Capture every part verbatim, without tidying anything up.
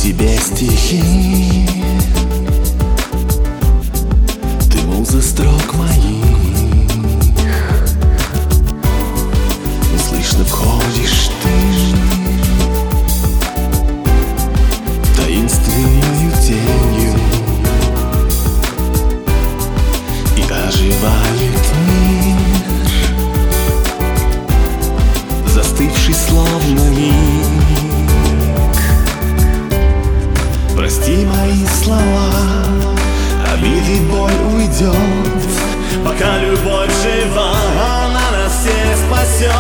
тебе стихи, ты муза строк моих. Слышно входишь ты таинственною тенью, и оживает мир, застывший словно миг. Прости мои слова, обиды, боль уйдет, пока любовь жива, она нас всех спасет.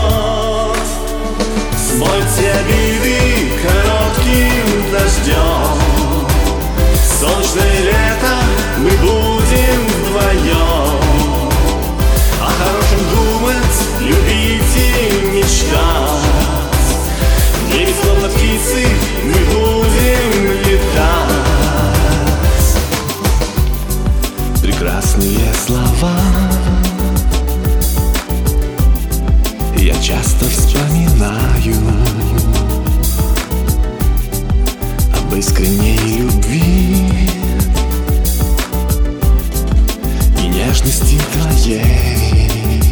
Смойте обиды коротким дождем, солнечное лето мы будем вдвоем. О хорошем думать, любить и мечтать, в небе словно птицы мы будем летать. Прекрасные слова я часто вспоминаю об искренней любви и нежности твоей.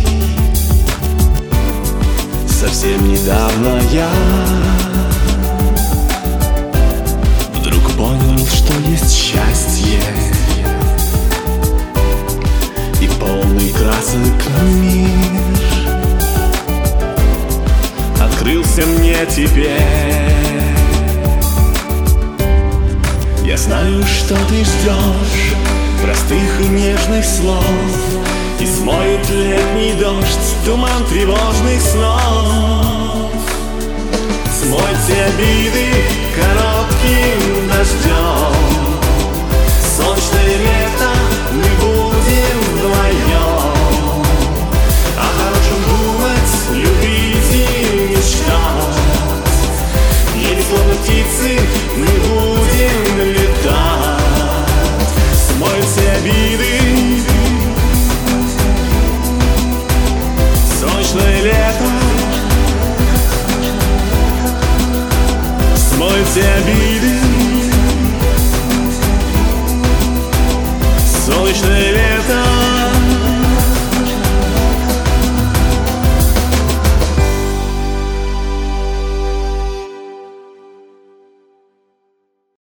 Совсем недавно я вдруг понял, что есть счастье, и полный красок мир открылся мне теперь. Я знаю, что ты ждешь простых и нежных слов, и смоет летний дождь туман тревожных снов. Смойте обиды коротким дождем, солнечное лето мы будем вдвоем. О хорошем думать, любить и мечтать, в небе словно птицы мы будем летать. Смойте обиды, солнечное лето, смойте обиды.